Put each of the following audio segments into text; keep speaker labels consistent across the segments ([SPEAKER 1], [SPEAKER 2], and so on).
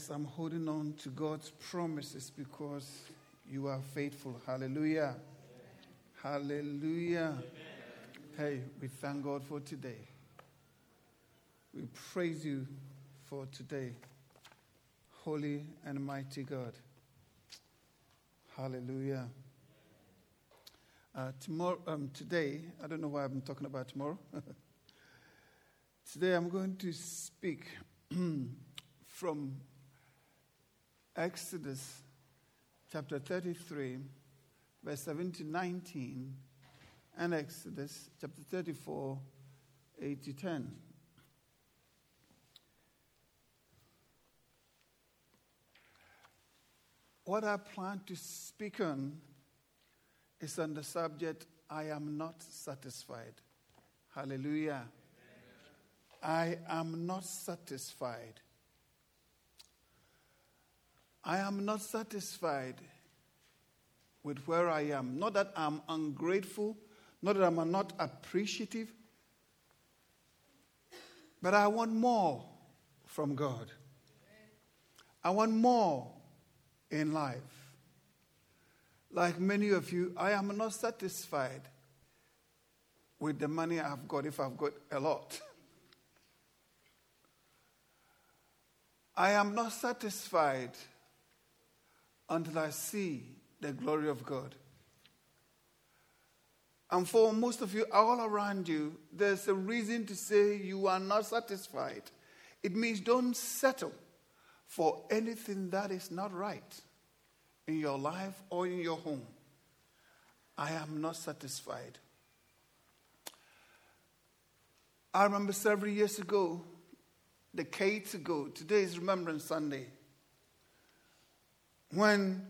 [SPEAKER 1] Yes, I'm holding on to God's promises because you are faithful. Hallelujah. Hallelujah. Hey, we thank God for today. We praise you for today. Holy and mighty God. Hallelujah. Today, I don't know why I'm talking about tomorrow. Today I'm going to speak from Exodus chapter 33, verse 7 to 19, and Exodus chapter 34, 8 to 10. What I plan to speak on is on the subject, I am not satisfied. Hallelujah. I am not satisfied. I am not satisfied with where I am. Not that I'm ungrateful, not that I'm not appreciative, but I want more from God. I want more in life. Like many of you, I am not satisfied with the money I've got if I've got a lot. I am not satisfied until I see the glory of God. And for most of you, all around you, there's a reason to say you are not satisfied. It means don't settle for anything that is not right in your life or in your home. I am not satisfied. I remember several years ago, decades ago, today is Remembrance Sunday, when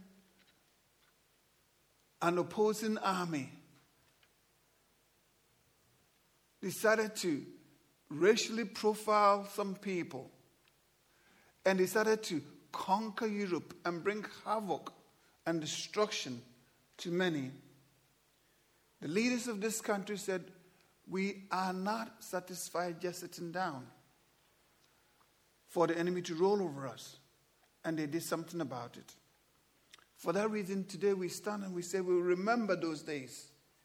[SPEAKER 1] an opposing army decided to racially profile some people and decided to conquer Europe and bring havoc and destruction to many. The leaders of this country said, we are not satisfied just sitting down for the enemy to roll over us. And they did something about it. For that reason, today we stand and we say we'll remember those days.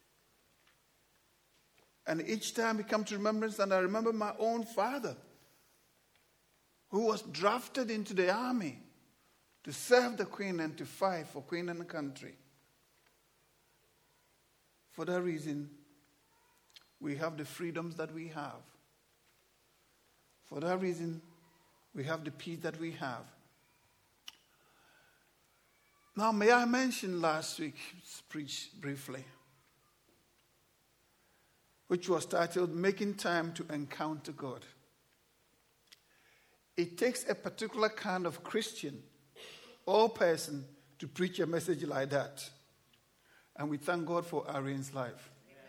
[SPEAKER 1] And each time we come to remembrance, and I remember my own father, who was drafted into the army to serve the Queen and to fight for Queen and the country. For that reason, we have the freedoms that we have. For that reason, we have the peace that we have. Now, may I mention last week's preach briefly, which was titled, Making Time to Encounter God. It takes a particular kind of Christian or person to preach a message like that. And we thank God for Arian's life.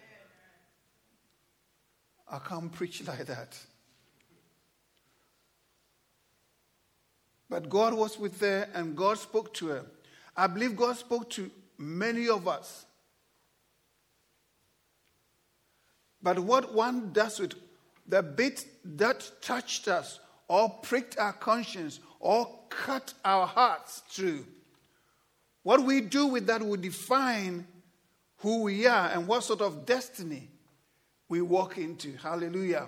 [SPEAKER 1] I can't preach like that. But God was with her and God spoke to her. I believe God spoke to many of us. But what one does with the bit that touched us or pricked our conscience or cut our hearts through, what we do with that will define who we are and what sort of destiny we walk into. Hallelujah.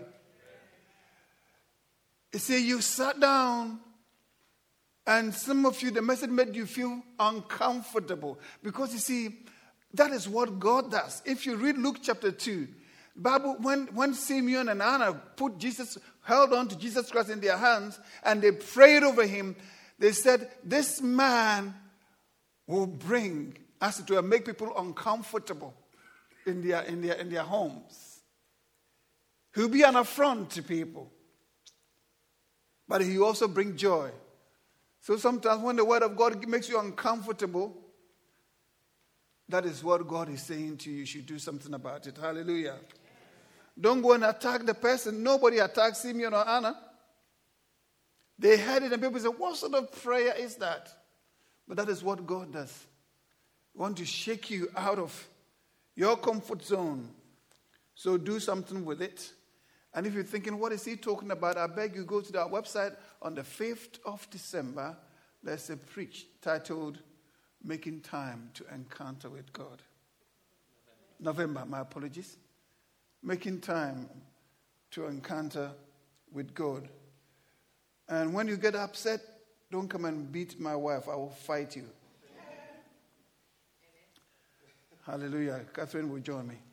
[SPEAKER 1] You see, you sat down, and some of you, the message made you feel uncomfortable. Because you see, that is what God does. If you read Luke chapter 2, Bible, when Simeon and Anna held on to Jesus Christ in their hands, and they prayed over him, they said, this man will bring, as it were, make people uncomfortable in their homes. He'll be an affront to people. But he also bring joy. So sometimes when the word of God makes you uncomfortable, that is what God is saying to you. You should do something about it. Hallelujah. Don't go and attack the person. Nobody attacked Simeon or Anna. They heard it and people said, what sort of prayer is that? But that is what God does. He wants to shake you out of your comfort zone. So do something with it. And if you're thinking, what is he talking about? I beg you, go to our website on the 5th of December. There's a preach titled, Making Time to Encounter with God. November, my apologies. Making Time to Encounter with God. And when you get upset, don't come and beat my wife. I will fight you. Hallelujah. Catherine will join me.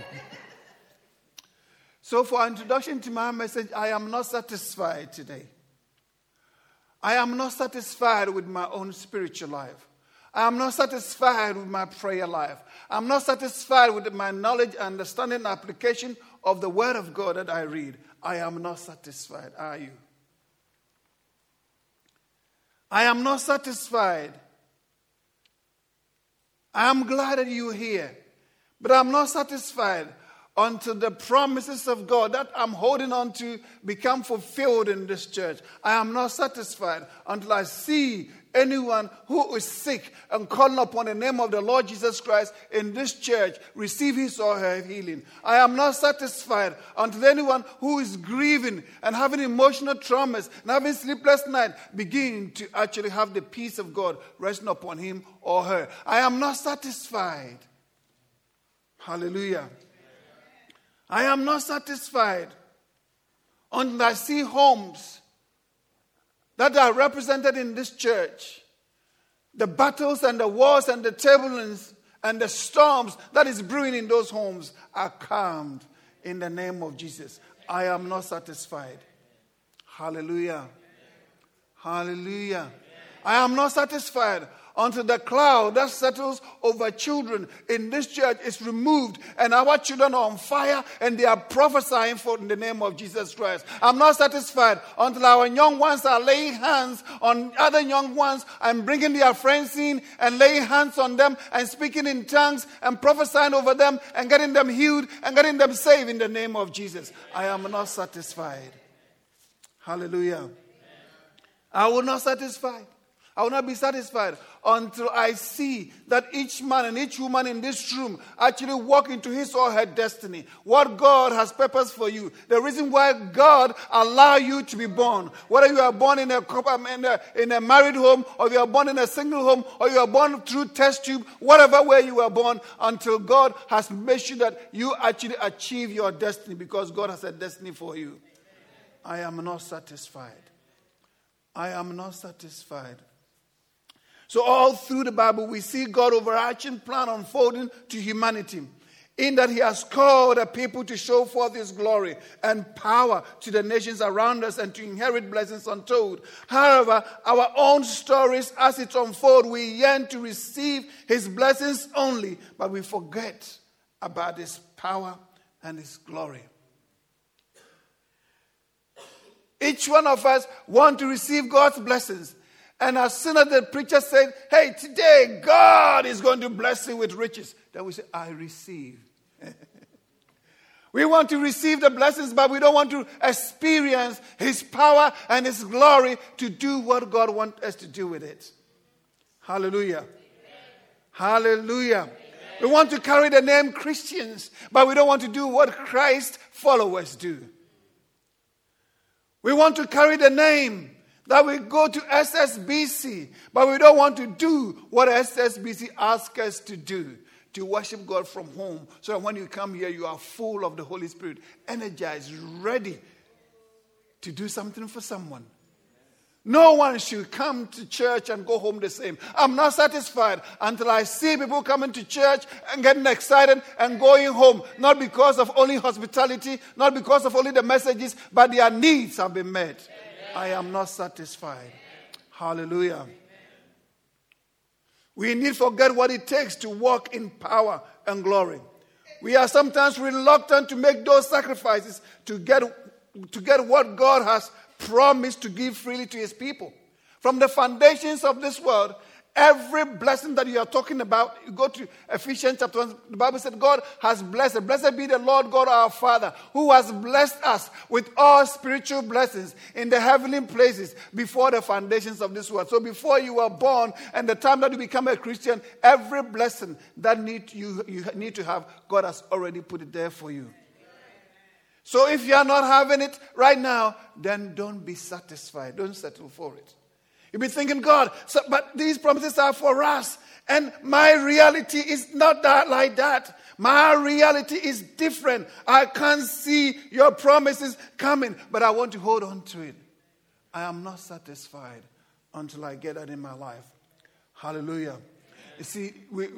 [SPEAKER 1] So for introduction to my message, I am not satisfied today. I am not satisfied with my own spiritual life. I am not satisfied with my prayer life. I'm not satisfied with my knowledge, understanding, and application of the Word of God that I read. I am not satisfied. Are you? I am not satisfied. I am glad that you're here, but I'm not satisfied until the promises of God that I'm holding on to become fulfilled in this church. I am not satisfied until I see anyone who is sick and calling upon the name of the Lord Jesus Christ in this church receive his or her healing. I am not satisfied until anyone who is grieving and having emotional traumas and having sleepless nights begin to actually have the peace of God resting upon him or her. I am not satisfied. Hallelujah. I am not satisfied until I see homes that are represented in this church. The battles and the wars and the turbulence and the storms that is brewing in those homes are calmed in the name of Jesus. I am not satisfied. Hallelujah. Hallelujah. I am not satisfied until the cloud that settles over children in this church is removed and our children are on fire and they are prophesying for in the name of Jesus Christ. I'm not satisfied until our young ones are laying hands on other young ones and bringing their friends in and laying hands on them and speaking in tongues and prophesying over them and getting them healed and getting them saved in the name of Jesus. I am not satisfied. Hallelujah. I will not satisfy. I will not be satisfied until I see that each man and each woman in this room actually walk into his or her destiny. What God has purposed for you. The reason why God allowed you to be born. Whether you are born in a married home, or you are born in a single home, or you are born through test tube, whatever way you are born, until God has made sure that you actually achieve your destiny, because God has a destiny for you. I am not satisfied. I am not satisfied. So all through the Bible, we see God's overarching plan unfolding to humanity, in that he has called a people to show forth his glory and power to the nations around us and to inherit blessings untold. However, our own stories as it unfolds, we yearn to receive his blessings only, but we forget about his power and his glory. Each one of us want to receive God's blessings. And as soon as the preacher said, hey, today God is going to bless you with riches, then we say, I receive. We want to receive the blessings, but we don't want to experience his power and his glory to do what God wants us to do with it. Hallelujah. Amen. Hallelujah. Amen. We want to carry the name Christians, but we don't want to do what Christ followers do. We want to carry the name that we go to SSBC, but we don't want to do what SSBC asks us to do, to worship God from home, so that when you come here, you are full of the Holy Spirit, energized, ready to do something for someone. No one should come to church and go home the same. I'm not satisfied until I see people coming to church and getting excited and going home, not because of only hospitality, not because of only the messages, but their needs have been met. I am not satisfied. Hallelujah. We need to forget what it takes to walk in power and glory. We are sometimes reluctant to make those sacrifices to get what God has promised to give freely to his people. From the foundations of this world, every blessing that you are talking about, you go to Ephesians chapter 1, the Bible said God has blessed. Blessed be the Lord God our Father, who has blessed us with all spiritual blessings in the heavenly places before the foundations of this world. So before you were born and the time that you become a Christian, every blessing that you need to have, God has already put it there for you. So if you are not having it right now, then don't be satisfied. Don't settle for it. You'll be thinking, God, but these promises are for us. And my reality is not that like that. My reality is different. I can't see your promises coming, but I want to hold on to it. I am not satisfied until I get that in my life. Hallelujah. You see,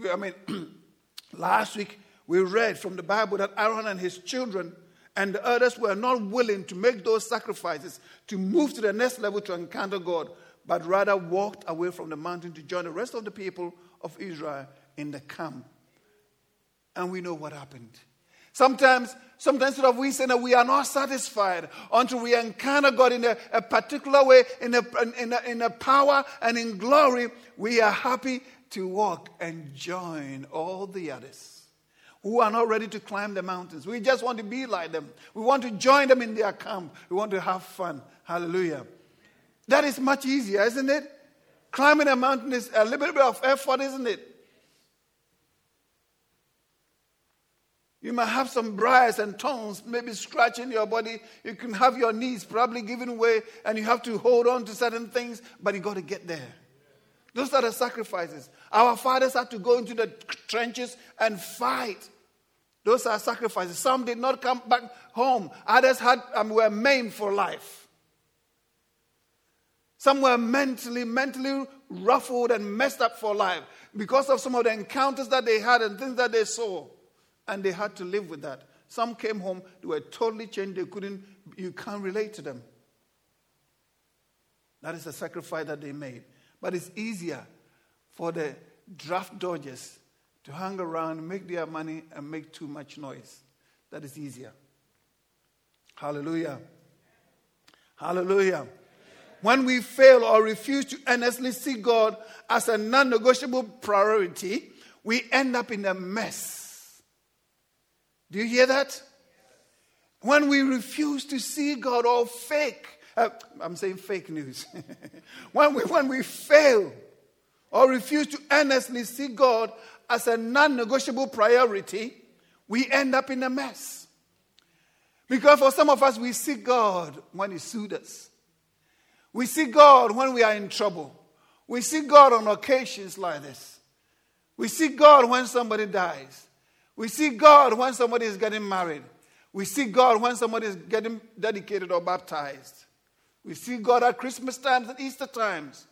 [SPEAKER 1] last week we read from the Bible that Aaron and his children and the others were not willing to make those sacrifices to move to the next level to encounter God, but rather walked away from the mountain to join the rest of the people of Israel in the camp. And we know what happened. Sometimes we say that we are not satisfied until we encounter God in a particular way, in a power and in glory. We are happy to walk and join all the others who are not ready to climb the mountains. We just want to be like them. We want to join them in their camp. We want to have fun. Hallelujah. That is much easier, isn't it? Climbing a mountain is a little bit of effort, isn't it? You might have some briars and thorns, maybe scratching your body. You can have your knees probably giving way, and you have to hold on to certain things, but you got to get there. Those are the sacrifices. Our fathers had to go into the trenches and fight. Those are sacrifices. Some did not come back home. Others were maimed for life. Some were mentally ruffled and messed up for life because of some of the encounters that they had and things that they saw. And they had to live with that. Some came home, they were totally changed. You can't relate to them. That is the sacrifice that they made. But it's easier for the draft dodgers to hang around, make their money, and make too much noise. That is easier. Hallelujah. Hallelujah. When we fail or refuse to earnestly seek God as a non-negotiable priority, we end up in a mess. Do you hear that? When we refuse to see God or I'm saying fake news. when we fail or refuse to earnestly see God as a non-negotiable priority, we end up in a mess. Because for some of us, we seek God when He suits us. We seek God when we are in trouble. We seek God on occasions like this. We seek God when somebody dies. We seek God when somebody is getting married. We seek God when somebody is getting dedicated or baptized. We seek God at Christmas times and Easter times.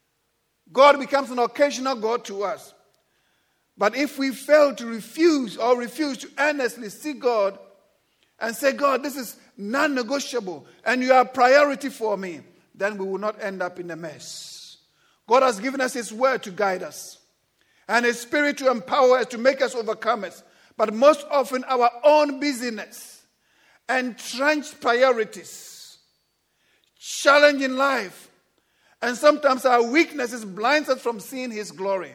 [SPEAKER 1] God becomes an occasional God to us. But if we fail to refuse to earnestly seek God and say, God, this is non-negotiable and you are a priority for me, then we will not end up in a mess. God has given us His word to guide us and His Spirit to empower us, to make us overcomers. But most often our own busyness, entrenched priorities, challenging life, and sometimes our weaknesses blinds us from seeing His glory.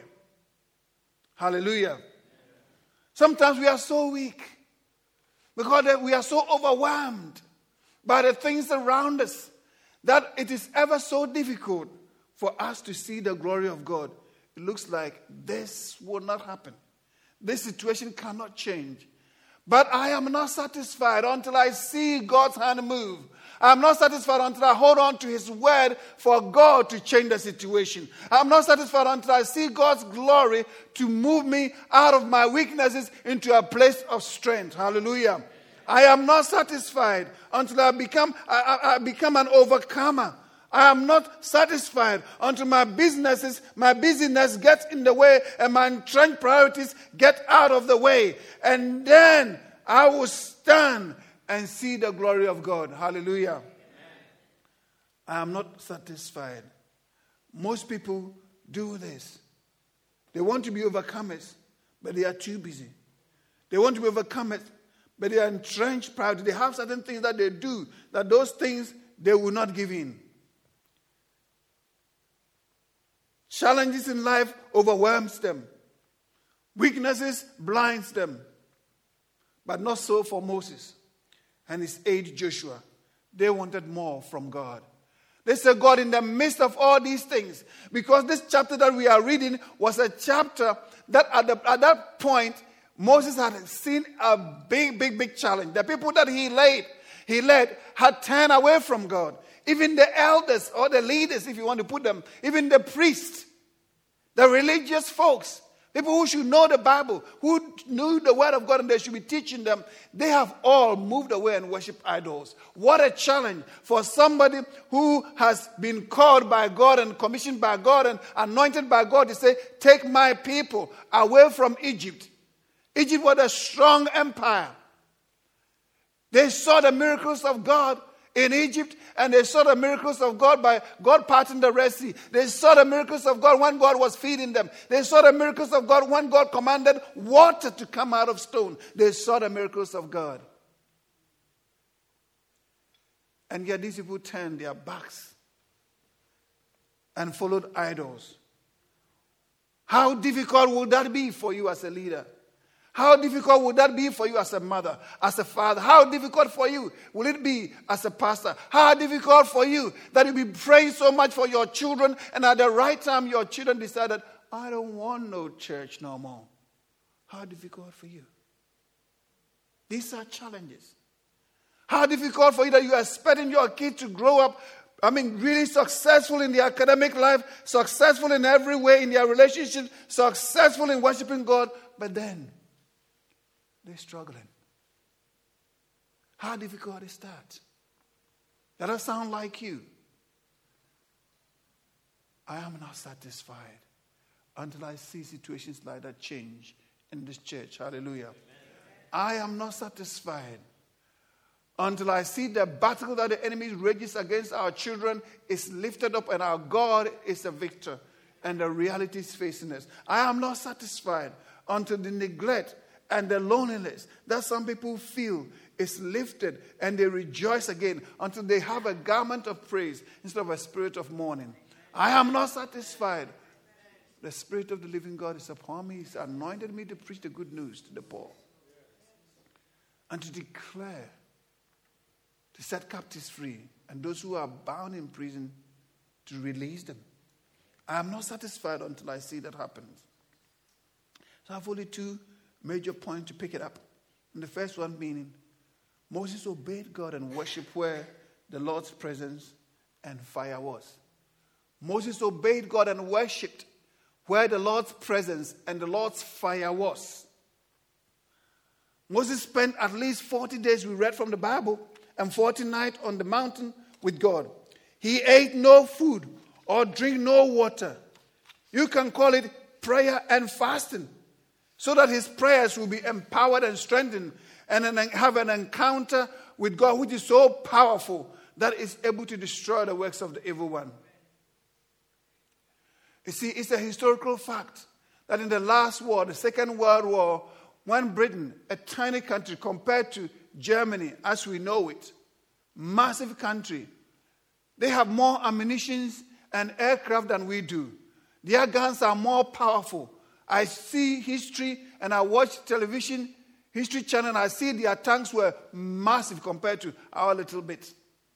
[SPEAKER 1] Hallelujah. Sometimes we are so weak because we are so overwhelmed by the things around us that it is ever so difficult for us to see the glory of God. It looks like this will not happen. This situation cannot change. But I am not satisfied until I see God's hand move. I'm not satisfied until I hold on to His word for God to change the situation. I'm not satisfied until I see God's glory to move me out of my weaknesses into a place of strength. Hallelujah. I am not satisfied until I become an overcomer. I am not satisfied until my busyness gets in the way and my entrenched priorities get out of the way. And then I will stand and see the glory of God. Hallelujah. Amen. I am not satisfied. Most people do this. They want to be overcomers, but they are too busy. They want to be overcomers, but they are entrenched priority. They have certain things that they do, that those things they will not give in. Challenges in life overwhelms them. Weaknesses blinds them. But not so for Moses and his aide Joshua. They wanted more from God. They said, God, in the midst of all these things, because this chapter that we are reading was a chapter that at that point Moses had seen a big challenge. The people that he led had turned away from God. Even the elders or the leaders, if you want to put them, even the priests, the religious folks, people who should know the Bible, who knew the word of God and they should be teaching them, they have all moved away and worshiped idols. What a challenge for somebody who has been called by God and commissioned by God and anointed by God to say, take my people away from Egypt. Egypt was a strong empire. They saw the miracles of God in Egypt, and they saw the miracles of God by God parting the Red Sea. They saw the miracles of God when God was feeding them. They saw the miracles of God when God commanded water to come out of stone. They saw the miracles of God. And yet these people turned their backs and followed idols. How difficult would that be for you as a leader? How difficult would that be for you as a mother, as a father? How difficult for you will it be as a pastor? How difficult for you that you'll be praying so much for your children and at the right time your children decided, I don't want no church no more. How difficult for you? These are challenges. How difficult for you that you are expecting your kids to grow up, really successful in their academic life, successful in every way in their relationship, successful in worshiping God, but then they're struggling. How difficult is that? That doesn't sound like you. I am not satisfied until I see situations like that change in this church. Hallelujah. Amen. I am not satisfied until I see the battle that the enemy rages against our children is lifted up and our God is a victor and the reality is facing us. I am not satisfied until the neglect and the loneliness that some people feel is lifted and they rejoice again until they have a garment of praise instead of a spirit of mourning. I am not satisfied. The Spirit of the living God is upon me. He's anointed me to preach the good news to the poor and to declare, to set captives free and those who are bound in prison to release them. I am not satisfied until I see that happen. So I have only two major point to pick it up. And the first one meaning, Moses obeyed God and worshiped where the Lord's presence and fire was. Moses obeyed God and worshipped where the Lord's presence and the Lord's fire was. Moses spent at least 40 days, we read from the Bible, and 40 nights on the mountain with God. He ate no food or drink no water. You can call it prayer and fasting, so that his prayers will be empowered and strengthened and have an encounter with God which is so powerful that it's able to destroy the works of the evil one. You see, it's a historical fact that in the last war, the Second World War, when Britain, a tiny country compared to Germany as we know it, massive country, they have more ammunition and aircraft than we do. Their guns are more powerful. I see history and I watch television, History Channel, and I see their tanks were massive compared to our little bit.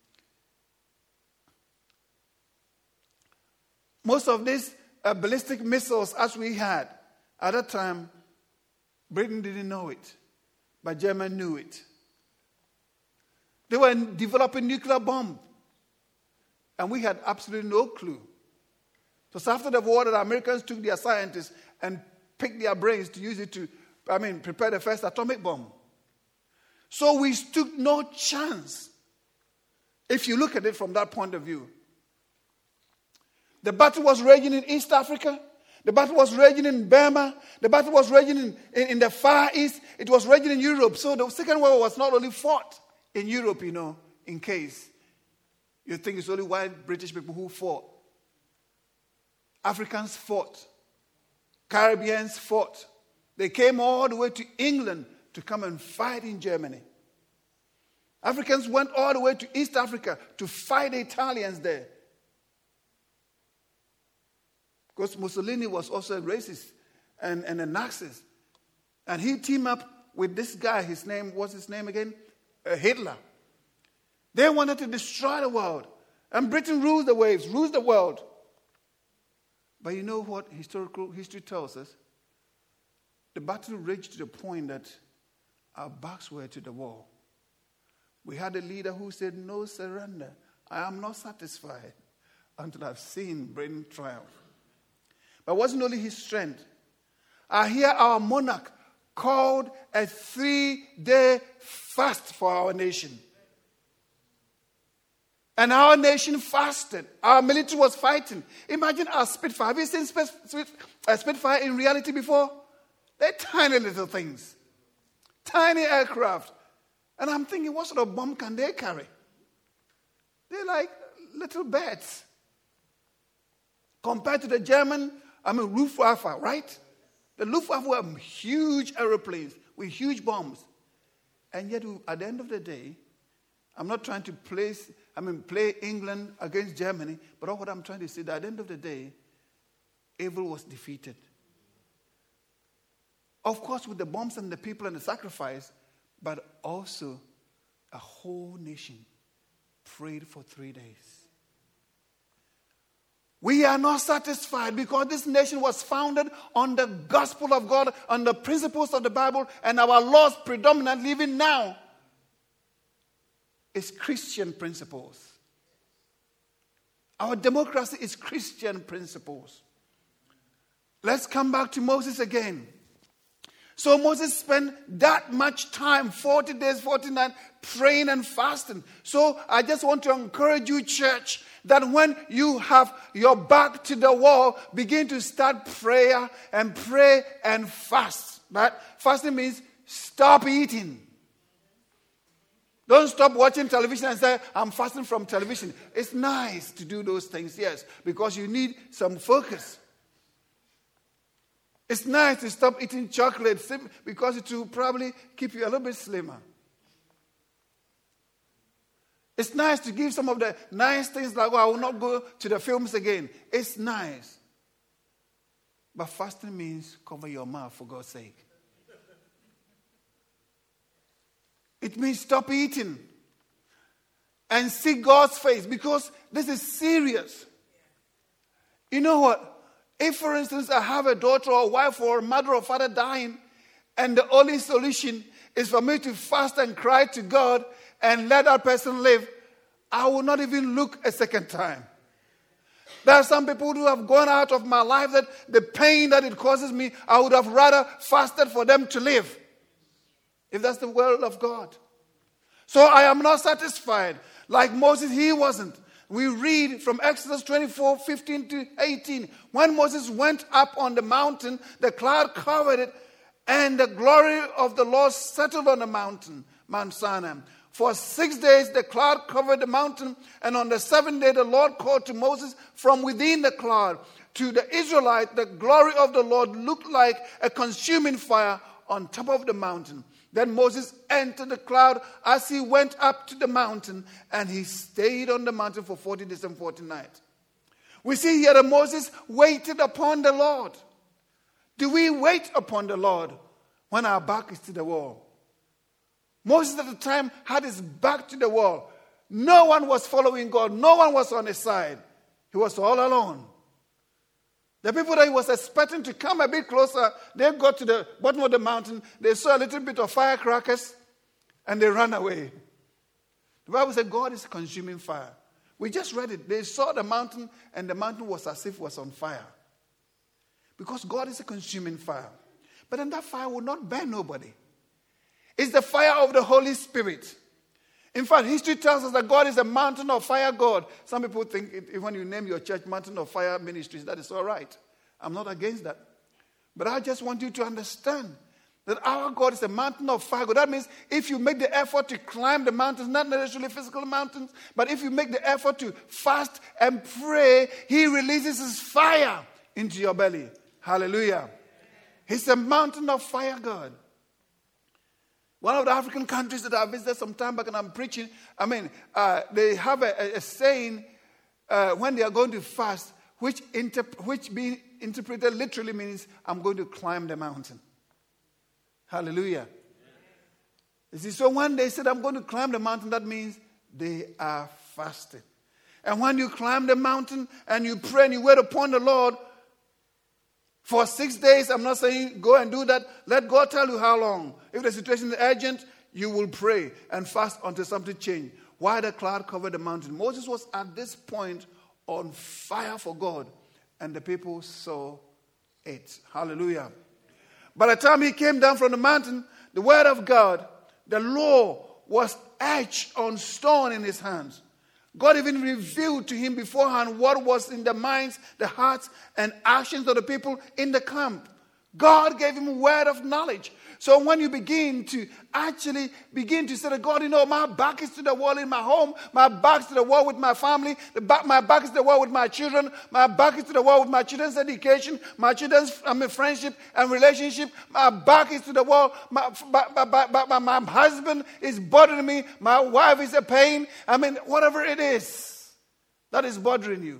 [SPEAKER 1] Most of these ballistic missiles as we had at that time, Britain didn't know it, but Germany knew it. They were developing nuclear bomb, and we had absolutely no clue. So after the war, the Americans took their scientists and picked their brains to use it to, prepare the first atomic bomb. So we stood no chance, if you look at it from that point of view. The battle was raging in East Africa. The battle was raging in Burma. The battle was raging in the Far East. It was raging in Europe. So the Second World War was not only fought in Europe, in case you think it's only white British people who fought. Africans fought. Caribbeans fought. They came all the way to England to come and fight in Germany. Africans went all the way to East Africa to fight the Italians there. Because Mussolini was also a racist and a Nazist. And he teamed up with this guy, what's his name again? Hitler. They wanted to destroy the world. And Britain rules the waves, rules the world. But you know what history tells us? the battle raged to the point that our backs were to the wall. We had a leader who said, "No surrender. I am not satisfied until I've seen Britain triumph." But it wasn't only his strength. I hear our monarch called a 3-day fast for our nation. And our nation fasted. Our military was fighting. Imagine our Spitfire. Have you seen a Spitfire in reality before? They're tiny little things. Tiny aircraft. And I'm thinking, what sort of bomb can they carry? They're like little bats. Compared to the German, Luftwaffe, right? The Luftwaffe were huge aeroplanes with huge bombs. And yet, at the end of the day, I'm not trying to play England against Germany, but all what I'm trying to say, that at the end of the day, evil was defeated. Of course, with the bombs and the people and the sacrifice, but also a whole nation prayed for 3 days. We are not satisfied because this nation was founded on the gospel of God, on the principles of the Bible, and our laws predominantly, even now, is Christian principles. Our democracy is Christian principles. Let's come back to Moses again. So Moses spent that much time, 40 days, 40 nights, praying and fasting. So I just want to encourage you, church, that when you have your back to the wall, begin to start prayer and pray and fast. Right? Fasting means stop eating. Don't stop watching television and say, "I'm fasting from television." It's nice to do those things, yes, because you need some focus. It's nice to stop eating chocolate because it will probably keep you a little bit slimmer. It's nice to give some of the nice things like, "I will not go to the films again." It's nice. But fasting means cover your mouth, for God's sake. It means stop eating and seek God's face, because this is serious. You know what? If, for instance, I have a daughter or a wife or a mother or father dying, and the only solution is for me to fast and cry to God and let that person live, I will not even look a second time. There are some people who have gone out of my life that the pain that it causes me, I would have rather fasted for them to live. If that's the will of God. So I am not satisfied. Like Moses, he wasn't. We read from Exodus 24, 15 to 18. When Moses went up on the mountain, the cloud covered it, and the glory of the Lord settled on the mountain, Mount Sinai. For 6 days the cloud covered the mountain, and on the 7th day the Lord called to Moses from within the cloud. To the Israelite, the glory of the Lord looked like a consuming fire on top of the mountain. Then Moses entered the cloud as he went up to the mountain, and he stayed on the mountain for 40 days and 40 nights. We see here that Moses waited upon the Lord. Do we wait upon the Lord when our back is to the wall? Moses at the time had his back to the wall. No one was following God. No one was on his side. He was all alone. The people that he was expecting to come a bit closer, they got to the bottom of the mountain, they saw a little bit of firecrackers, and they ran away. The Bible said God is a consuming fire. We just read it. They saw the mountain, and the mountain was as if it was on fire. Because God is a consuming fire. But then that fire will not burn nobody. It's the fire of the Holy Spirit. In fact, history tells us that God is a mountain of fire God. Some people think when you name your church Mountain of Fire Ministries, that is all right. I'm not against that. But I just want you to understand that our God is a mountain of fire God. That means if you make the effort to climb the mountains, not necessarily physical mountains, but if you make the effort to fast and pray, He releases His fire into your belly. Hallelujah. He's a mountain of fire God. One of the African countries that I visited some time back and I'm preaching, they have a saying when they are going to fast, which being interpreted literally means, I'm going to climb the mountain. Hallelujah. You see, so when they said, I'm going to climb the mountain, that means they are fasting. And when you climb the mountain and you pray and you wait upon the Lord, For 6 days, I'm not saying go and do that. Let God tell you how long. If the situation is urgent, you will pray and fast until something changes. Why the cloud covered the mountain? Moses was at this point on fire for God, and the people saw it. Hallelujah. By the time he came down from the mountain, the word of God, the law, was etched on stone in his hands. God even revealed to him beforehand what was in the minds, the hearts, and actions of the people in the camp. God gave him a word of knowledge. So when you begin to say to God, my back is to the wall in my home, my back is to the wall with my family, my back is to the wall with my children, my back is to the wall with my children's education, my children's friendship and relationship, my back is to the wall, my husband is bothering me, my wife is a pain, whatever it is that is bothering you.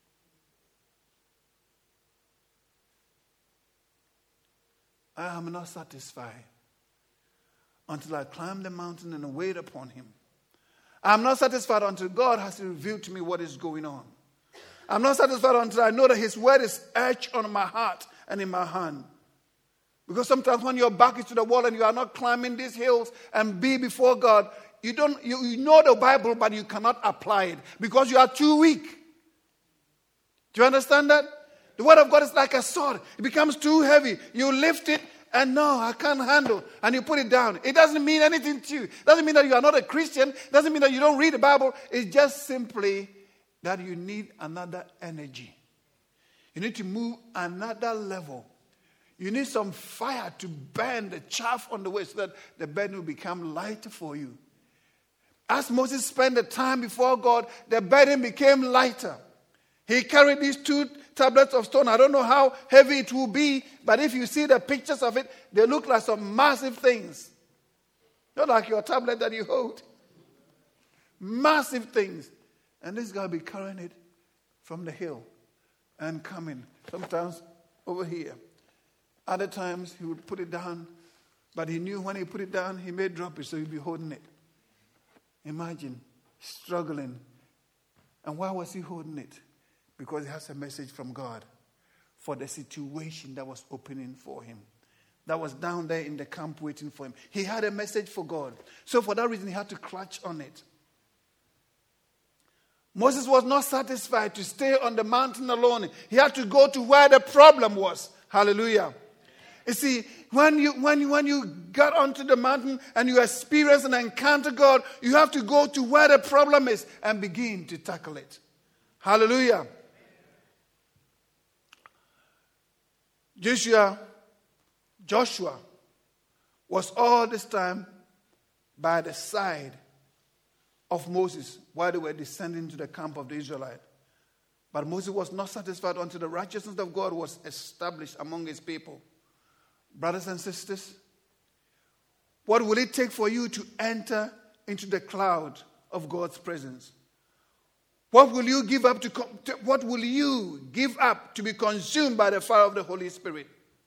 [SPEAKER 1] I am not satisfied until I climb the mountain and wait upon him. I am not satisfied until God has revealed to me what is going on. I'm not satisfied until I know that his word is etched on my heart and in my hand. Because sometimes when your back is to the wall and you are not climbing these hills and be before God, you know the Bible, but you cannot apply it because you are too weak. Do you understand that? The word of God is like a sword. It becomes too heavy. You lift it and no, I can't handle. And you put it down. It doesn't mean anything to you. It doesn't mean that you are not a Christian. It doesn't mean that you don't read the Bible. It's just simply that you need another energy. You need to move another level. You need some fire to burn the chaff on the way so that the burden will become lighter for you. As Moses spent the time before God, the burden became lighter. He carried these 2 tablets of stone. I don't know how heavy it will be, but if you see the pictures of it, they look like some massive things. Not like your tablet that you hold. Massive things. And this guy will be carrying it from the hill and coming. Sometimes over here. Other times he would put it down, but he knew when he put it down, he may drop it, so he'd be holding it. Imagine struggling. And why was he holding it? Because he has a message from God for the situation that was opening for him. That was down there in the camp waiting for him. He had a message for God. So for that reason, he had to clutch on it. Moses was not satisfied to stay on the mountain alone. He had to go to where the problem was. Hallelujah. You see, when you got onto the mountain and you experience and encounter God, you have to go to where the problem is and begin to tackle it. Hallelujah. Joshua was all this time by the side of Moses while they were descending to the camp of the Israelites. But Moses was not satisfied until the righteousness of God was established among his people. Brothers and sisters, what will it take for you to enter into the cloud of God's presence? What will you give up to be consumed by the fire of the Holy Spirit?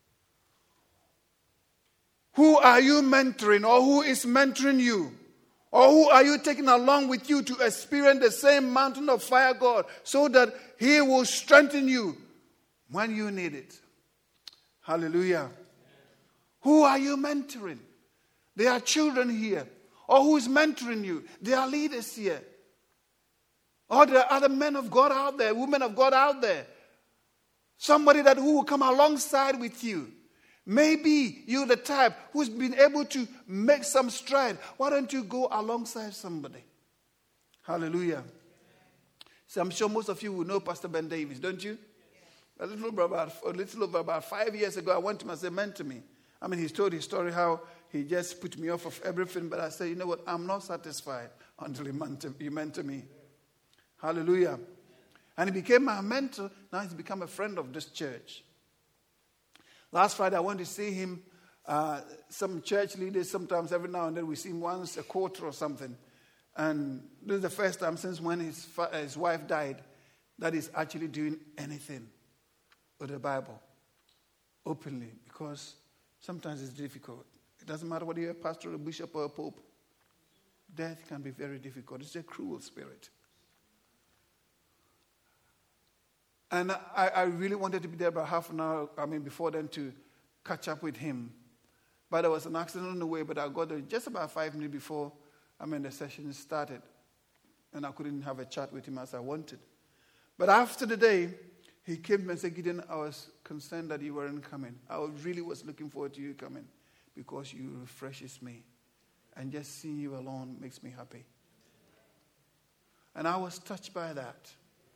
[SPEAKER 1] Who are you mentoring, or who is mentoring you? Or who are you taking along with you to experience the same mountain of fire, God, so that he will strengthen you when you need it? Hallelujah. Who are you mentoring? There are children here. Or who is mentoring you? There are leaders here. Or there are other men of God out there, women of God out there. Somebody who will come alongside with you. Maybe you're the type who's been able to make some stride. Why don't you go alongside somebody? Hallelujah. So I'm sure most of you will know Pastor Ben Davis, don't you? A little over about 5 years ago, I went to him and said, mentor me. He's told his story how he just put me off of everything. But I said, you know what? I'm not satisfied until you mentor me. Hallelujah. And he became my mentor. Now he's become a friend of this church. Last Friday, I went to see him. Some church leaders, sometimes every now and then, we see him once a quarter or something. And this is the first time since when his wife died that he's actually doing anything with the Bible openly, because sometimes it's difficult. It doesn't matter whether you're a pastor, a bishop, or a pope. Death can be very difficult. It's a cruel spirit. And I really wanted to be there about half an hour, before then to catch up with him. But there was an accident on the way, but I got there just about 5 minutes before, the session started. And I couldn't have a chat with him as I wanted. But after the day, he came and said, Gideon, I was concerned that you weren't coming. I really was looking forward to you coming because you refreshes me. And just seeing you alone makes me happy. And I was touched by that.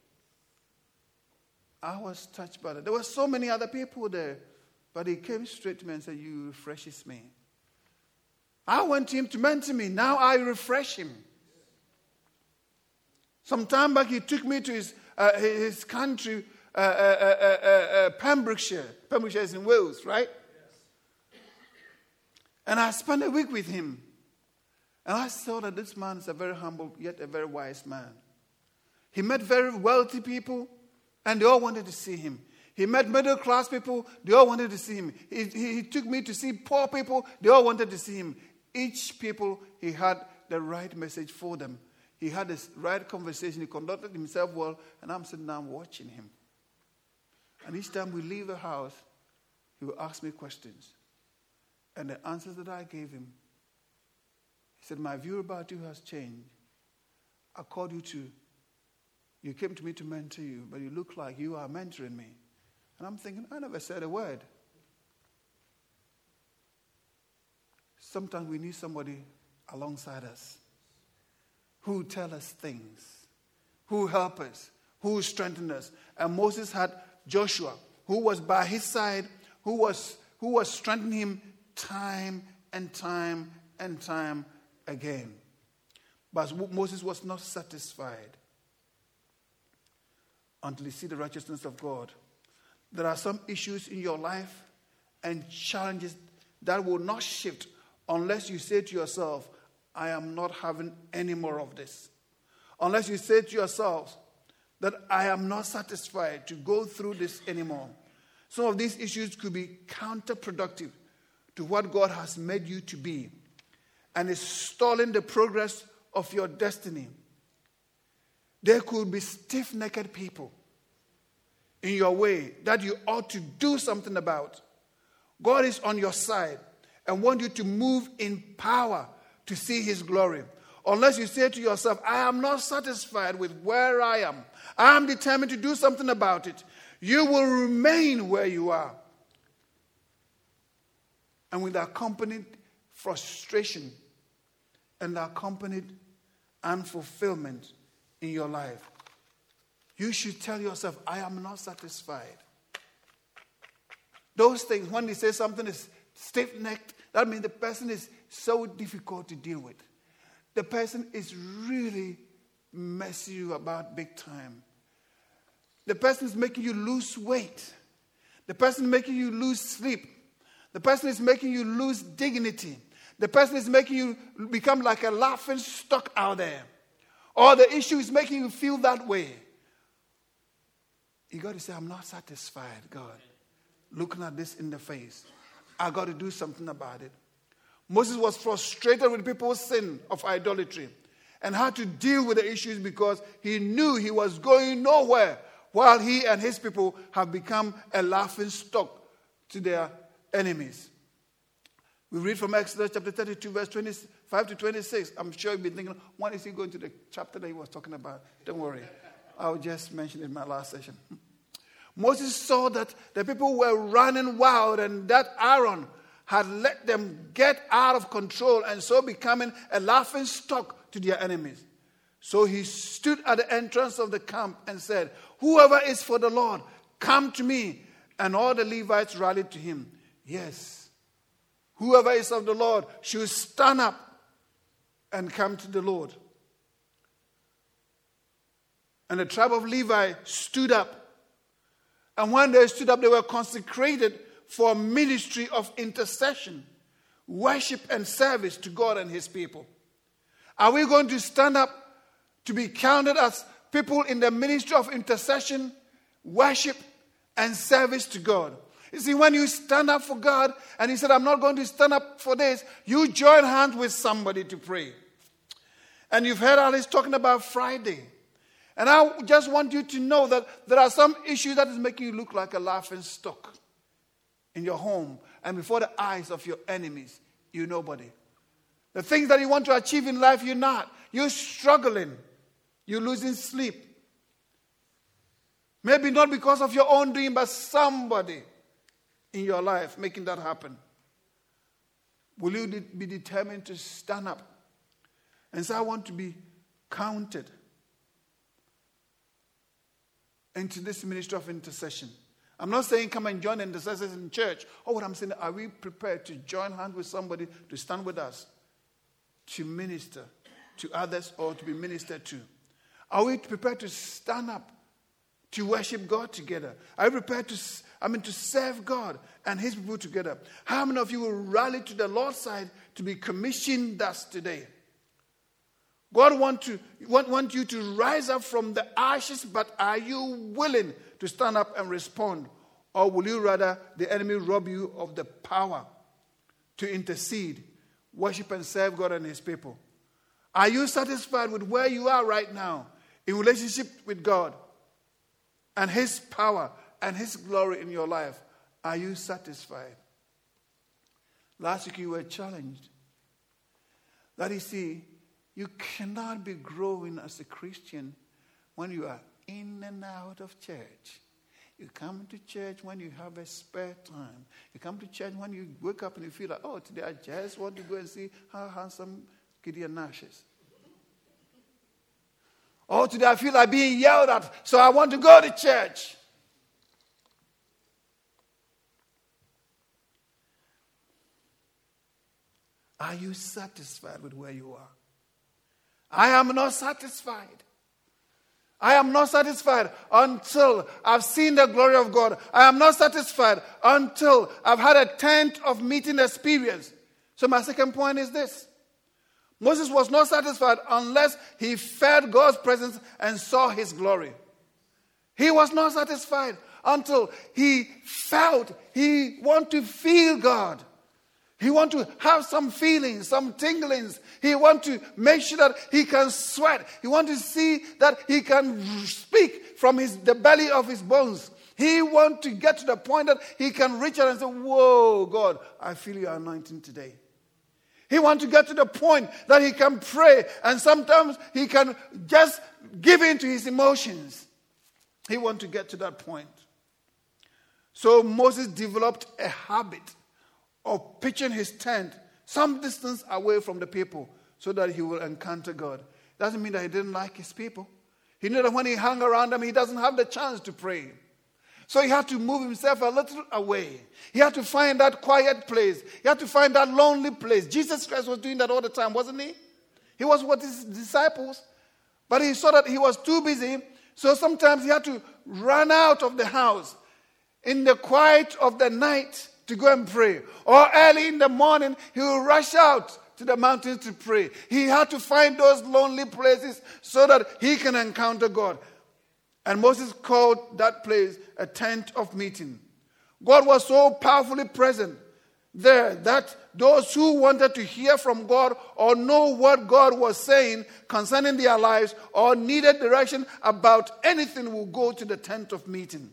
[SPEAKER 1] There were so many other people there, but he came straight to me and said, you refreshes me. I want him to mentor me. Now I refresh him. Some time back, he took me to his country, Pembrokeshire. Pembrokeshire is in Wales, right? Yes. And I spent a week with him. And I saw that this man is a very humble, yet a very wise man. He met very wealthy people, and they all wanted to see him. He met middle-class people, they all wanted to see him. He took me to see poor people, they all wanted to see him. Each people, he had the right message for them. He had the right conversation, he conducted himself well, and I'm sitting down watching him. And each time we leave the house, he would ask me questions. And the answers that I gave him, he said, my view about you has changed. I called you came to me to mentor you, but you look like you are mentoring me. And I'm thinking, I never said a word. Sometimes we need somebody alongside us who tell us things, who help us, who strengthen us. And Moses had Joshua, who was by his side, who was strengthening him time and time and time again. But Moses was not satisfied until he see the righteousness of God. There are some issues in your life and challenges that will not shift unless you say to yourself, I am not having any more of this. Unless you say to yourself that I am not satisfied to go through this anymore. Some of these issues could be counterproductive to what God has made you to be, and is stalling the progress of your destiny. There could be stiff-necked people in your way that you ought to do something about. God is on your side and wants you to move in power to see his glory. Unless you say to yourself, I am not satisfied with where I am. I am determined to do something about it. You will remain where you are. And with accompanied frustration and accompanied unfulfillment in your life. You should tell yourself, I am not satisfied. Those things, when they say something is stiff-necked, that means the person is so difficult to deal with. The person is really messing you about big time. The person is making you lose weight. The person is making you lose sleep. The person is making you lose dignity. The person is making you become like a laughing stock out there. Or the issue is making you feel that way. You got to say, I'm not satisfied, God. Looking at this in the face. I got to do something about it. Moses was frustrated with people's sin of idolatry and had to deal with the issues because he knew he was going nowhere while he and his people have become a laughing stock to their enemies. We read from Exodus chapter 32, verse 25 to 26. I'm sure you've been thinking, when is he going to the chapter that he was talking about? Don't worry. I'll just mention it in my last session. Moses saw that the people were running wild and that Aaron had let them get out of control and so becoming a laughing stock to their enemies. So he stood at the entrance of the camp and said, whoever is for the Lord, come to me. And all the Levites rallied to him. Yes, whoever is of the Lord should stand up and come to the Lord. And the tribe of Levi stood up. And when they stood up, they were consecrated for ministry of intercession, worship and service to God and his people. Are we going to stand up to be counted as people in the ministry of intercession, worship and service to God? You see, when you stand up for God and he said, I'm not going to stand up for this, you join hands with somebody to pray. And you've heard Alice talking about Friday. And I just want you to know that there are some issues that is making you look like a laughing stock in your home and before the eyes of your enemies. You're nobody. The things that you want to achieve in life, you're not. You're struggling. You're losing sleep. Maybe not because of your own doing, but somebody in your life making that happen. Will you be determined to stand up and say, I want to be counted into this ministry of intercession? I'm not saying come and join intercessors in church. Oh, what I'm saying, are we prepared to join hands with somebody to stand with us, to minister to others or to be ministered to? Are we prepared to stand up to worship God together? Are you prepared to serve God and His people together? How many of you will rally to the Lord's side to be commissioned thus today? God want you to rise up from the ashes, but are you willing to stand up and respond? Or will you rather the enemy rob you of the power to intercede, worship and serve God and His people? Are you satisfied with where you are right now in relationship with God and His power and His glory in your life? Are you satisfied? Last week you were challenged that you see, you cannot be growing as a Christian when you are in and out of church. You come to church when you have a spare time. You come to church when you wake up and you feel like, oh, today I just want to go and see how handsome Gideon Nash is. Oh, today I feel like being yelled at, so I want to go to church. Are you satisfied with where you are? I am not satisfied. I am not satisfied until I've seen the glory of God. I am not satisfied until I've had a tent of meeting experience. So my second point is this. Moses was not satisfied unless he felt God's presence and saw His glory. He was not satisfied until he wanted to feel God. He wants to have some feelings, some tinglings. He wants to make sure that he can sweat. He wants to see that he can speak from the belly of his bones. He wants to get to the point that he can reach out and say, whoa, God, I feel your anointing today. He wants to get to the point that he can pray, and sometimes he can just give in to his emotions. He wants to get to that point. So Moses developed a habit of pitching his tent some distance away from the people so that he will encounter God. Doesn't mean that he didn't like his people. He knew that when he hung around them, he doesn't have the chance to pray. So he had to move himself a little away. He had to find that quiet place. He had to find that lonely place. Jesus Christ was doing that all the time, wasn't he? He was with his disciples, but he saw that he was too busy, so sometimes he had to run out of the house in the quiet of the night to go and pray. Or early in the morning, he will rush out to the mountains to pray. He had to find those lonely places so that he can encounter God. And Moses called that place a tent of meeting. God was so powerfully present there that those who wanted to hear from God or know what God was saying concerning their lives or needed direction about anything will go to the tent of meeting.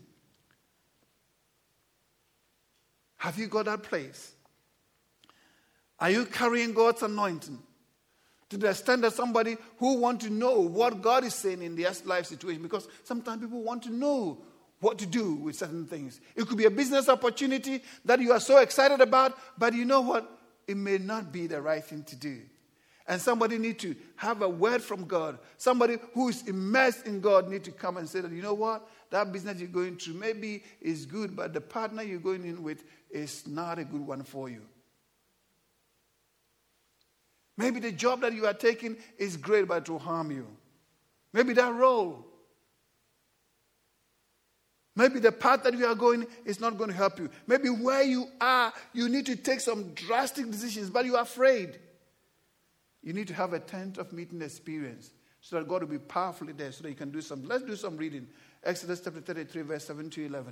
[SPEAKER 1] Have you got that place? Are you carrying God's anointing to the extent that somebody who wants to know what God is saying in their life situation? Because sometimes people want to know what to do with certain things. It could be a business opportunity that you are so excited about, but you know what? It may not be the right thing to do. And somebody need to have a word from God. Somebody who is immersed in God need to come and say that, you know what? That business you're going through maybe is good, but the partner you're going in with is not a good one for you. Maybe the job that you are taking is great, but it will harm you. Maybe that role. Maybe the path that you are going is not going to help you. Maybe where you are, you need to take some drastic decisions, but you are afraid. You need to have a tent of meeting experience so that God will be powerfully there so that you can do some. Let's do some reading. Exodus chapter 33, verse 7 to 11.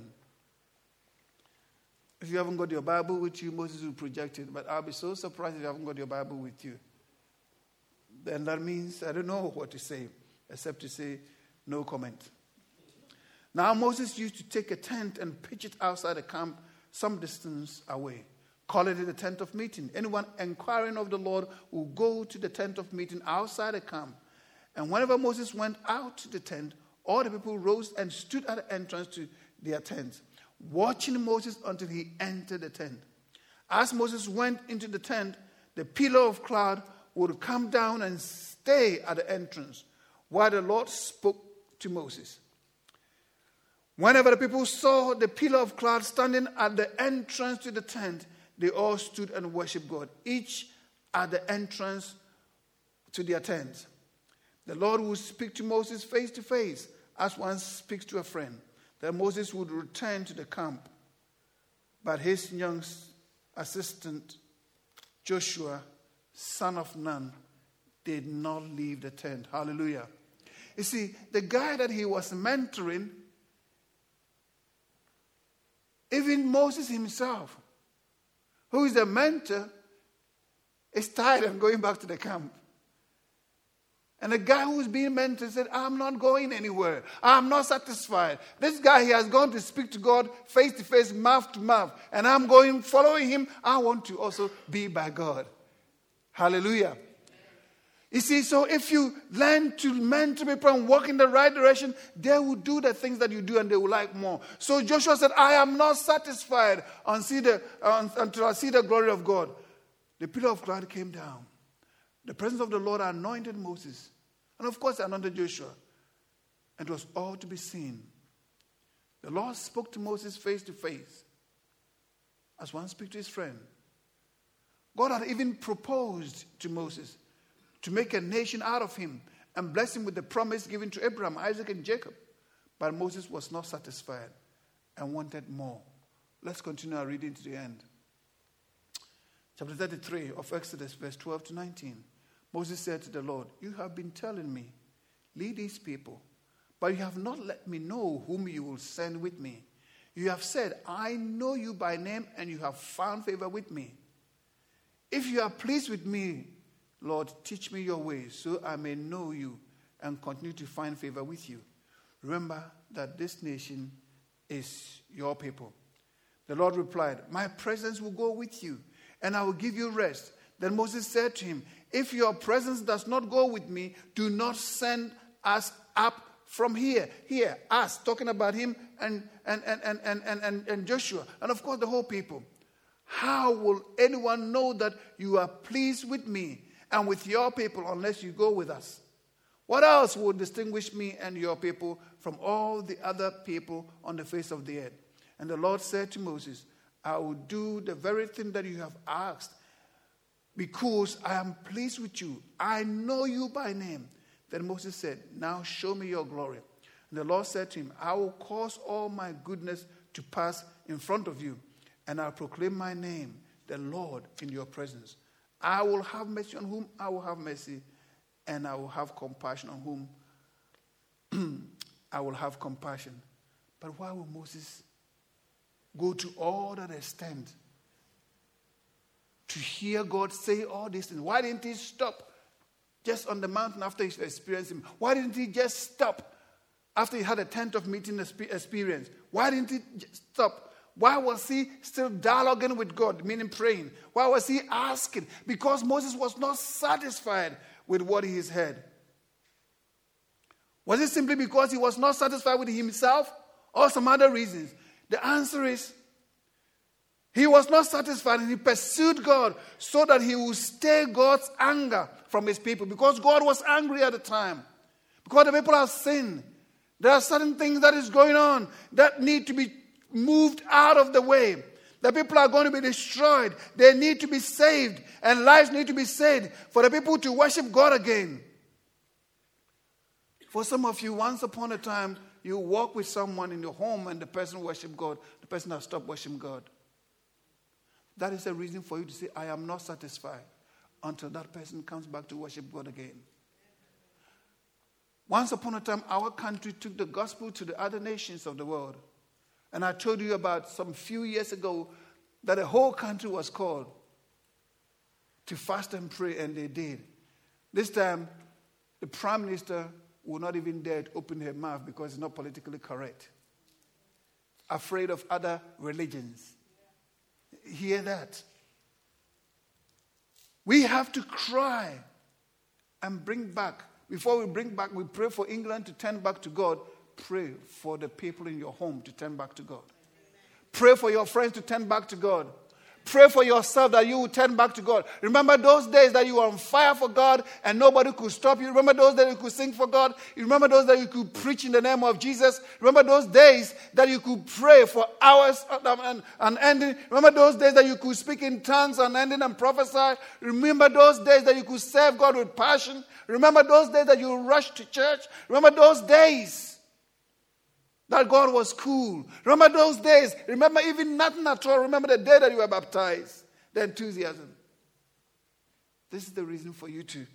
[SPEAKER 1] If you haven't got your Bible with you, Moses will project it. But I'll be so surprised if you haven't got your Bible with you. Then that means I don't know what to say, except to say No comment. Now Moses used to take a tent and pitch it outside the camp some distance away, calling it the tent of meeting. Anyone inquiring of the Lord will go to the tent of meeting outside the camp. And whenever Moses went out to the tent, all the people rose and stood at the entrance to their tent, watching Moses until he entered the tent. As Moses went into the tent, the pillar of cloud would come down and stay at the entrance while the Lord spoke to Moses. Whenever the people saw the pillar of cloud standing at the entrance to the tent, they all stood and worshiped God, each at the entrance to their tent. The Lord would speak to Moses face to face, as one speaks to a friend. Then Moses would return to the camp, but his young assistant, Joshua, son of Nun, did not leave the tent. Hallelujah. You see, the guy that he was mentoring, even Moses himself, who is the mentor, is tired of going back to the camp. And the guy who was being mentored said, I'm not going anywhere. I'm not satisfied. This guy, he has gone to speak to God face to face, mouth to mouth. And I'm going, following him. I want to also be by God. Hallelujah. You see, so if you learn to mentor people and walk in the right direction, they will do the things that you do and they will like more. So Joshua said, I am not satisfied until I see the glory of God. The pillar of cloud came down. The presence of the Lord anointed Moses. And of course, anointed Joshua. And it was all to be seen. The Lord spoke to Moses face to face, as one speaks to his friend. God had even proposed to Moses to make a nation out of him and bless him with the promise given to Abraham, Isaac, and Jacob. But Moses was not satisfied and wanted more. Let's continue our reading to the end. Chapter 33 of Exodus, verse 12 to 19. Moses said to the Lord, you have been telling me, lead these people, but you have not let me know whom you will send with me. You have said, I know you by name, and you have found favor with me. If you are pleased with me, Lord, teach me your ways, so I may know you and continue to find favor with you. Remember that this nation is your people. The Lord replied, my presence will go with you, and I will give you rest. Then Moses said to him, if your presence does not go with me, do not send us up from here. Here, us, talking about him and Joshua, and of course the whole people. How will anyone know that you are pleased with me and with your people unless you go with us? What else will distinguish me and your people from all the other people on the face of the earth? And the Lord said to Moses, I will do the very thing that you have asked, because I am pleased with you. I know you by name. Then Moses said, now show me your glory. And the Lord said to him, I will cause all my goodness to pass in front of you, and I'll proclaim my name, the Lord, in your presence. I will have mercy on whom I will have mercy, and I will have compassion on whom I will have compassion. But why will Moses go to all that extent to hear God say all these things? Why didn't he stop just on the mountain after he experienced him? Why didn't he just stop after he had a tent of meeting experience? Why didn't he just stop? Why was he still dialoguing with God, meaning praying? Why was he asking? Because Moses was not satisfied with what he has heard. Was it simply because he was not satisfied with himself, or some other reasons? The answer is, he was not satisfied, and he pursued God so that he would stay God's anger from his people, because God was angry at the time. Because the people have sinned. There are certain things that is going on that need to be moved out of the way. The people are going to be destroyed. They need to be saved, and lives need to be saved for the people to worship God again. For some of you, once upon a time, you walk with someone in your home and the person worship God. The person has stopped worshiping God. That is a reason for you to say, I am not satisfied until that person comes back to worship God again. Once upon a time, our country took the gospel to the other nations of the world. And I told you about some few years ago that the whole country was called to fast and pray, and they did. This time, the Prime Minister will not even dare to open her mouth because it's not politically correct. Afraid of other religions. Hear that? We have to cry and bring back. Before we bring back, we pray for England to turn back to God. Pray for the people in your home to turn back to God. Pray for your friends to turn back to God. Pray for yourself that you will turn back to God. Remember those days that you were on fire for God and nobody could stop you. Remember those days you could sing for God. You remember those that you could preach in the name of Jesus. Remember those days that you could pray for hours and ending. Remember those days that you could speak in tongues and ending and prophesy. Remember those days that you could serve God with passion. Remember those days that you rushed to church. Remember those days that God was cool. Remember those days. Remember even nothing at all. Remember the day that you were baptized. The enthusiasm. This is the reason for you to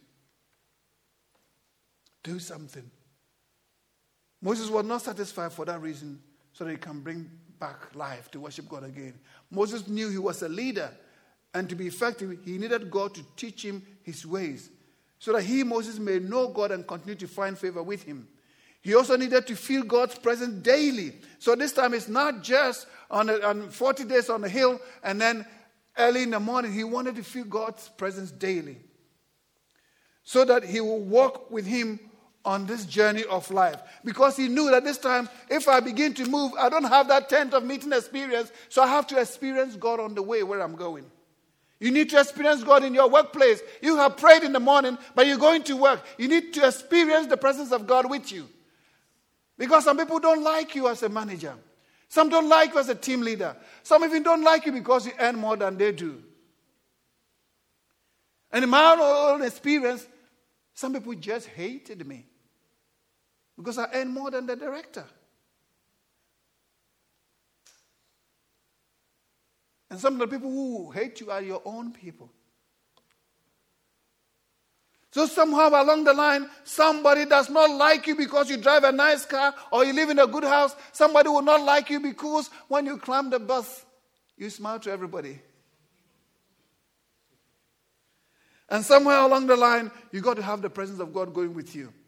[SPEAKER 1] do something. Moses was not satisfied for that reason so that he can bring back life to worship God again. Moses knew he was a leader. And to be effective, he needed God to teach him his ways. So that he, Moses, may know God and continue to find favor with him. He also needed to feel God's presence daily. So this time it's not just on 40 days on the hill and then early in the morning. He wanted to feel God's presence daily. So that he will walk with him on this journey of life. Because he knew that this time, if I begin to move, I don't have that tent of meeting experience. So I have to experience God on the way where I'm going. You need to experience God in your workplace. You have prayed in the morning, but you're going to work. You need to experience the presence of God with you. Because some people don't like you as a manager. Some don't like you as a team leader. Some even don't like you because you earn more than they do. And in my own experience, some people just hated me because I earn more than the director. And some of the people who hate you are your own people. So somehow along the line, somebody does not like you because you drive a nice car or you live in a good house. Somebody will not like you because when you climb the bus, you smile to everybody. And somewhere along the line, you got to have the presence of God going with you.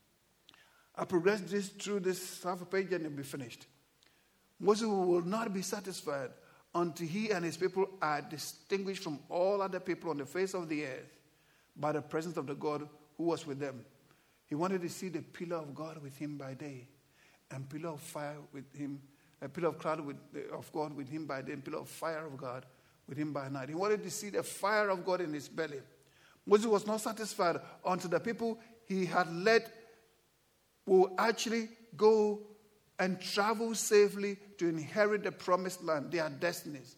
[SPEAKER 1] I progressed this through this half a page and it'll be finished. Moses will not be satisfied until he and his people are distinguished from all other people on the face of the earth by the presence of the God who was with them. He wanted to see the pillar of God with him by day, and pillar of fire with him, a pillar of cloud of God with him by day, and pillar of fire of God with him by night. He wanted to see the fire of God in his belly. Moses was not satisfied until the people he had led will actually go and travel safely to inherit the promised land, their destinies.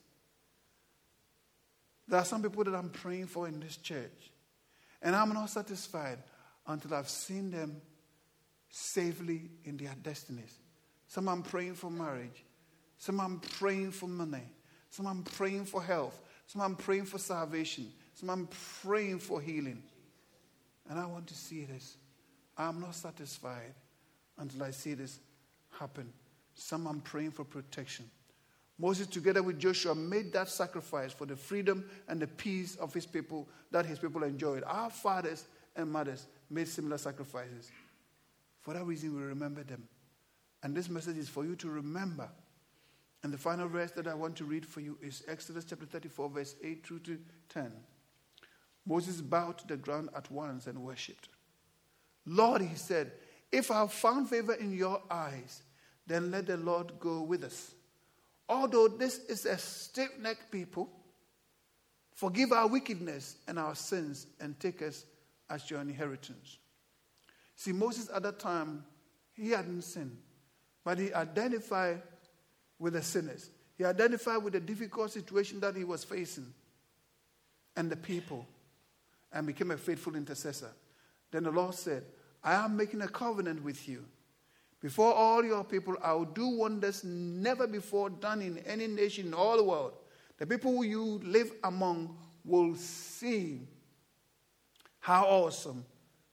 [SPEAKER 1] There are some people that I'm praying for in this church. And I'm not satisfied until I've seen them safely in their destinies. Some I'm praying for marriage. Some I'm praying for money. Some I'm praying for health. Some I'm praying for salvation. Some I'm praying for healing. And I want to see this. I'm not satisfied until I see this happen. Some I'm praying for protection. Moses, together with Joshua, made that sacrifice for the freedom and the peace of his people that his people enjoyed. Our fathers and mothers made similar sacrifices. For that reason, we remember them. And this message is for you to remember. And the final verse that I want to read for you is Exodus chapter 34, verse 8 through to 10. Moses bowed to the ground at once and worshipped. Lord, he said, if I have found favor in your eyes, then let the Lord go with us. Although this is a stiff-necked people, forgive our wickedness and our sins and take us as your inheritance. See, Moses at that time, he hadn't sinned, but he identified with the sinners. He identified with the difficult situation that he was facing and the people and became a faithful intercessor. Then the Lord said, I am making a covenant with you. Before all your people, I will do wonders never before done in any nation in all the world. The people who you live among will see how awesome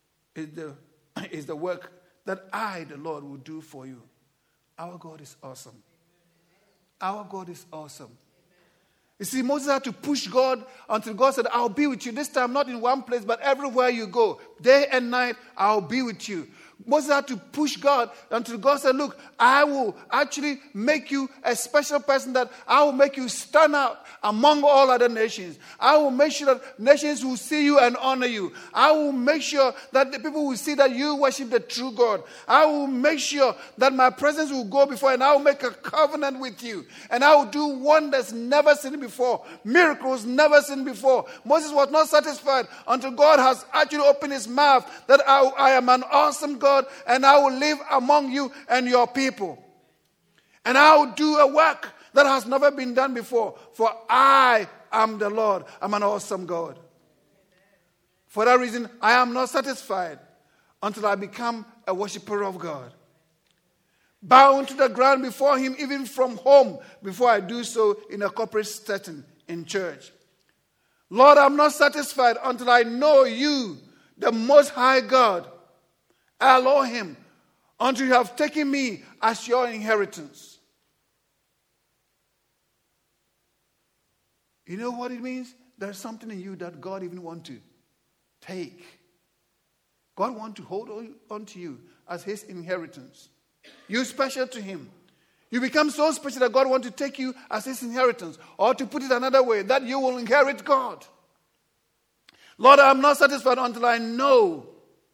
[SPEAKER 1] is the work that I, the Lord, will do for you. Our God is awesome. Our God is awesome. You see, Moses had to push God until God said, I'll be with you. This time not in one place, but everywhere you go. Day and night, I'll be with you. Moses had to push God until God said, look, I will actually make you a special person, that I will make you stand out among all other nations. I will make sure that nations will see you and honor you. I will make sure that the people will see that you worship the true God. I will make sure that my presence will go before, and I will make a covenant with you. And I will do wonders never seen before, miracles never seen before. Moses was not satisfied until God has actually opened his mouth that I am an awesome God, and I will live among you and your people. And I will do a work that has never been done before. For I am the Lord. I'm an awesome God. For that reason, I am not satisfied until I become a worshiper of God. Bound to the ground before him, even from home, before I do so in a corporate setting in church. Lord, I'm not satisfied until I know you, the Most High God, Elohim, until you have taken me as your inheritance. You know what it means? There's something in you that God even wants to take. God wants to hold on to you as his inheritance. You're special to him. You become so special that God wants to take you as his inheritance. Or to put it another way, that you will inherit God. Lord, I'm not satisfied until I know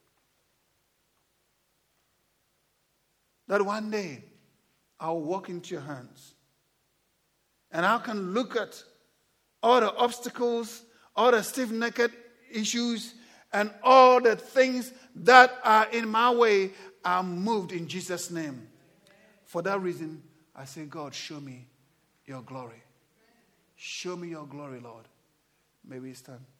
[SPEAKER 1] that one day I'll walk into your hands. And I can look at all the obstacles, all the stiff-necked issues, and all the things that are in my way are moved in Jesus' name. For that reason, I say, God, show me your glory. Show me your glory, Lord. May we stand.